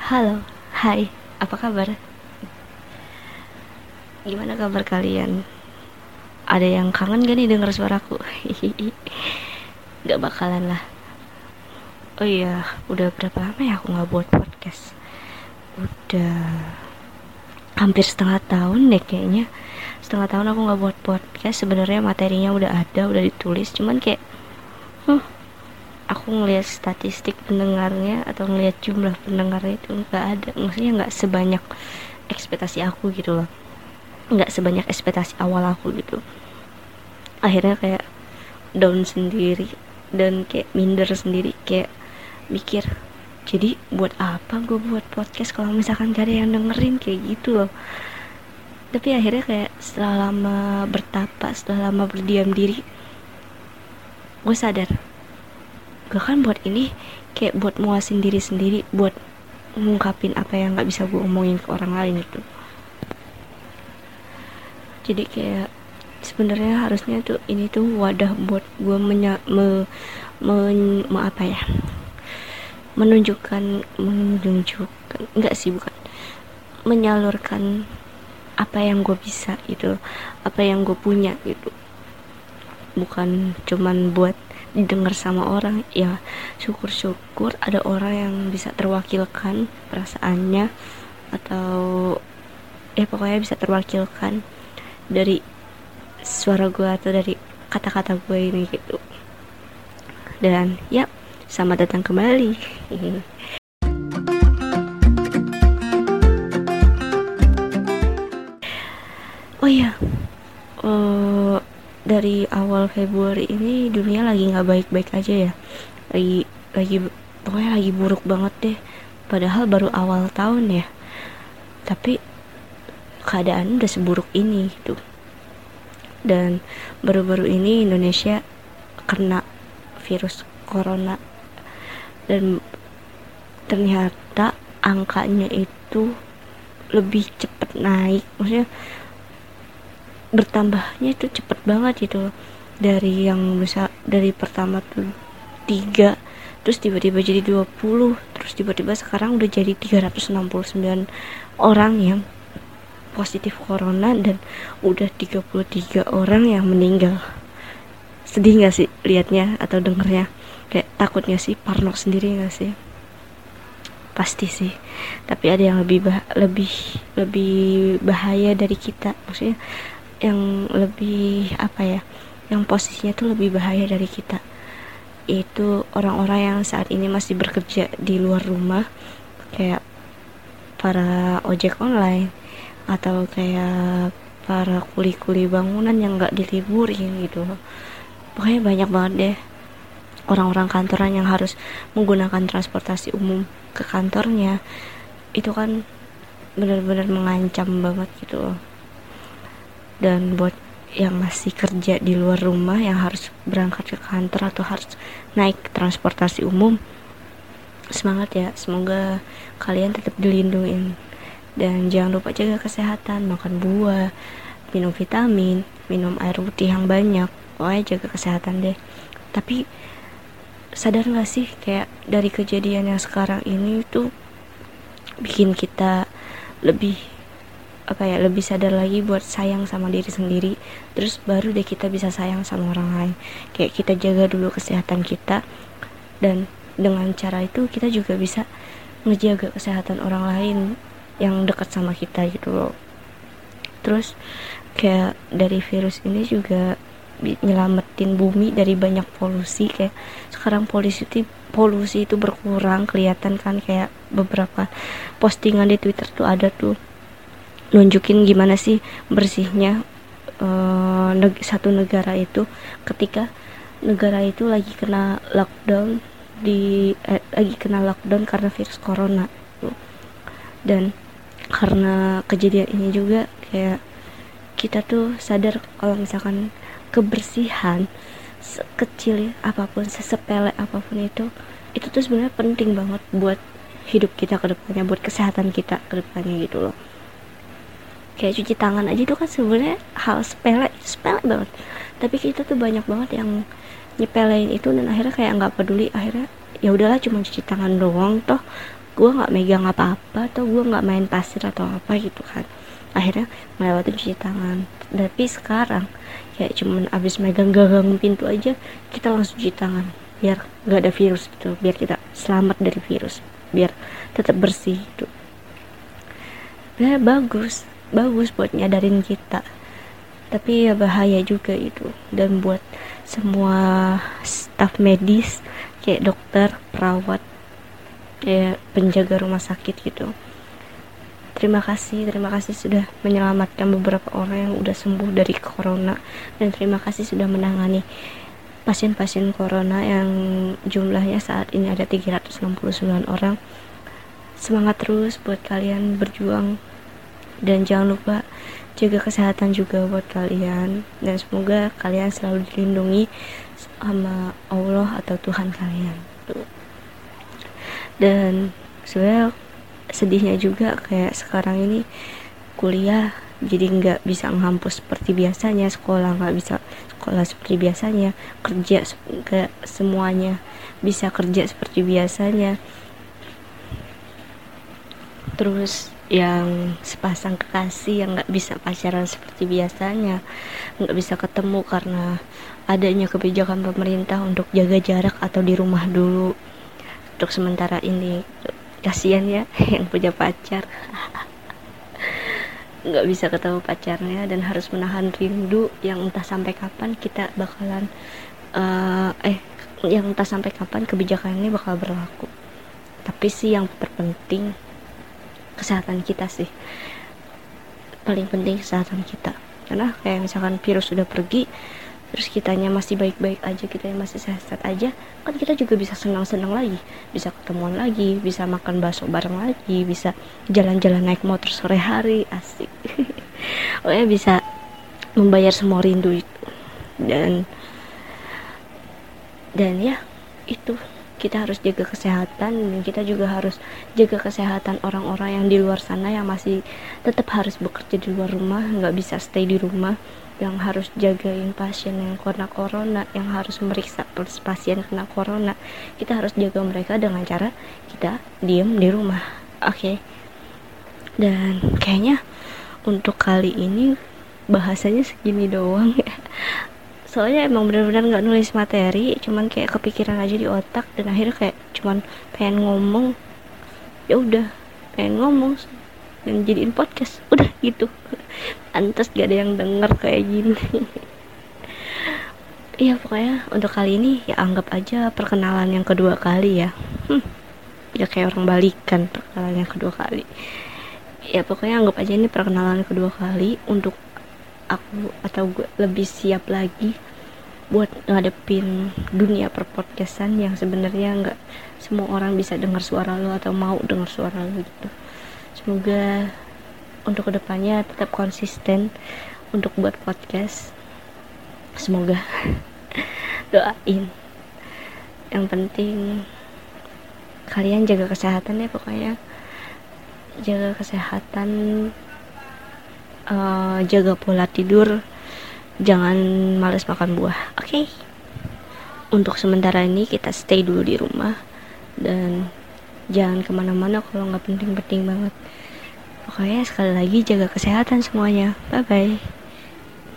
Halo, hai, apa kabar? Gimana kabar kalian? Ada yang kangen gak nih denger suaraku? Gak bakalan lah. Oh iya, udah berapa lama ya aku gak buat podcast? Udah hampir setengah tahun deh kayaknya. Setengah tahun aku gak buat podcast. Sebenarnya materinya udah ada, udah ditulis. Cuman kayak, aku ngelihat statistik pendengarnya atau ngelihat jumlah pendengarnya itu gak ada. Maksudnya gak sebanyak ekspektasi aku gitu loh. Gak sebanyak ekspektasi awal aku gitu. Akhirnya kayak down sendiri dan kayak minder sendiri, kayak mikir jadi buat apa gue buat podcast kalau misalkan gak ada yang dengerin, kayak gitu loh. Tapi akhirnya kayak setelah lama bertapa, setelah lama berdiam diri, gue sadar gue kan buat ini kayak buat muasin diri sendiri, buat ngungkapin apa yang gak bisa gue omongin ke orang lain gitu. Jadi kayak sebenarnya harusnya tuh ini tuh wadah buat gue apa ya, menunjukkan enggak sih, bukan menyalurkan apa yang gue bisa gitu, apa yang gue punya gitu, bukan cuman buat didengar sama orang. Ya syukur-syukur ada orang yang bisa terwakilkan perasaannya, atau ya pokoknya bisa terwakilkan dari suara gue atau dari kata-kata gue ini gitu. Dan ya, selamat datang kembali. Oh iya, dari awal Februari ini dunia lagi nggak baik-baik aja ya. Lagi pokoknya lagi buruk banget deh. Padahal baru awal tahun ya, tapi keadaan udah seburuk ini gitu. Dan baru-baru ini Indonesia kena virus corona, dan ternyata angkanya itu lebih cepet naik, maksudnya bertambahnya itu cepet banget gitu. Dari yang bisa dari pertama tuh 3, terus tiba-tiba jadi 20, terus tiba-tiba sekarang udah jadi 369 orang yang positif corona, dan udah 33 orang yang meninggal. Sedih gak sih liatnya atau dengernya? Kayak takutnya sih, parno sendiri gak sih? Pasti sih, tapi ada yang lebih bahaya dari kita, maksudnya yang lebih apa ya, yang posisinya tuh lebih bahaya dari kita. Itu orang-orang yang saat ini masih bekerja di luar rumah, kayak para ojek online, atau kayak para kuli-kuli bangunan yang gak diliburin gitu. Pokoknya banyak banget deh orang-orang kantoran yang harus menggunakan transportasi umum ke kantornya. Itu kan benar-benar mengancam banget gitu. Dan buat yang masih kerja di luar rumah, yang harus berangkat ke kantor atau harus naik transportasi umum, semangat ya, semoga kalian tetap dilindungi. Dan jangan lupa jaga kesehatan, makan buah, minum vitamin, minum air putih yang banyak, pokoknya jaga kesehatan deh. Tapi sadar gak sih, kayak dari kejadian yang sekarang ini tuh bikin kita lebih lebih sadar lagi buat sayang sama diri sendiri, terus baru deh kita bisa sayang sama orang lain. Kayak kita jaga dulu kesehatan kita, dan dengan cara itu kita juga bisa ngejaga kesehatan orang lain yang dekat sama kita gitu loh. Terus kayak dari virus ini juga nyelamatin bumi dari banyak polusi. Kayak sekarang polusi itu berkurang, kelihatan kan, kayak beberapa postingan di Twitter tuh ada tuh nunjukin gimana sih bersihnya satu negara itu ketika negara itu lagi kena lockdown karena virus corona. Dan karena kejadian ini juga kayak kita tuh sadar kalau misalkan kebersihan sekecil apapun, sesepele apapun itu tuh sebenarnya penting banget buat hidup kita ke depannya, buat kesehatan kita ke depannya gitu loh. Kayak cuci tangan aja itu kan sebenarnya hal sepele banget, tapi kita tuh banyak banget yang nyepelein itu, dan akhirnya kayak nggak peduli. Akhirnya ya udahlah, cuma cuci tangan doang, toh gue nggak megang apa-apa atau gue nggak main pasir atau apa gitu kan, akhirnya melewati cuci tangan. Tapi sekarang kayak cuman abis megang gagang pintu aja kita langsung cuci tangan biar nggak ada virus gitu, biar kita selamat dari virus, biar tetap bersih gitu. Ya bagus buat nyadarin kita, tapi ya bahaya juga itu. Dan buat semua staf medis kayak dokter, perawat, ya penjaga rumah sakit gitu, terima kasih sudah menyelamatkan beberapa orang yang udah sembuh dari corona, dan terima kasih sudah menangani pasien-pasien corona yang jumlahnya saat ini ada 369 orang. Semangat terus buat kalian berjuang, dan jangan lupa jaga kesehatan juga buat kalian, dan semoga kalian selalu dilindungi sama Allah atau Tuhan kalian. Dan sebenarnya sedihnya juga kayak sekarang ini kuliah jadi nggak bisa ngampus seperti biasanya, sekolah nggak bisa sekolah seperti biasanya, kerja kayak semuanya bisa kerja seperti biasanya. Terus yang sepasang kekasih yang nggak bisa pacaran seperti biasanya, nggak bisa ketemu karena adanya kebijakan pemerintah untuk jaga jarak atau di rumah dulu untuk sementara ini. Kasian ya yang punya pacar nggak bisa ketemu pacarnya dan harus menahan rindu yang entah sampai kapan kita bakalan yang entah sampai kapan kebijakan ini bakal berlaku. Tapi sih yang terpenting kesehatan kita sih, paling penting kesehatan kita. Karena kayak misalkan virus sudah pergi terus kitanya masih baik-baik aja, kitanya masih sehat-sehat aja, kan kita juga bisa senang-senang lagi, bisa ketemuan lagi, bisa makan bakso bareng lagi, bisa jalan-jalan naik motor sore hari, asik. Pokoknya bisa membayar semua rindu itu. Dan ya itu, kita harus jaga kesehatan, dan kita juga harus jaga kesehatan orang-orang yang di luar sana yang masih tetap harus bekerja di luar rumah, nggak bisa stay di rumah, yang harus jagain pasien yang kena corona, yang harus meriksa pasien kena corona. Kita harus jaga mereka dengan cara kita diem di rumah. Oke. Dan kayaknya untuk kali ini bahasanya segini doang ya. Soalnya emang benar-benar nggak nulis materi, cuman kayak kepikiran aja di otak, dan akhirnya kayak cuman pengen ngomong, ya udah pengen ngomong dan jadiin podcast, udah gitu. Antes gak ada yang denger kayak gini. Iya, pokoknya untuk kali ini ya anggap aja perkenalan yang kedua kali ya. Ya kayak orang balikan perkenalan yang kedua kali. Ya pokoknya anggap aja ini perkenalan kedua kali untuk aku, atau gue lebih siap lagi buat ngadepin dunia perpodcastan yang sebenarnya nggak semua orang bisa dengar suara lo atau mau dengar suara lo gitu. Semoga untuk kedepannya tetap konsisten untuk buat podcast. Semoga. Doain. Yang penting kalian jaga kesehatan ya, pokoknya jaga kesehatan, jaga pola tidur, jangan males makan buah. Oke. Untuk sementara ini kita stay dulu di rumah, dan jangan kemana-mana kalau nggak penting-penting banget. Pokoknya sekali lagi jaga kesehatan semuanya. Bye bye.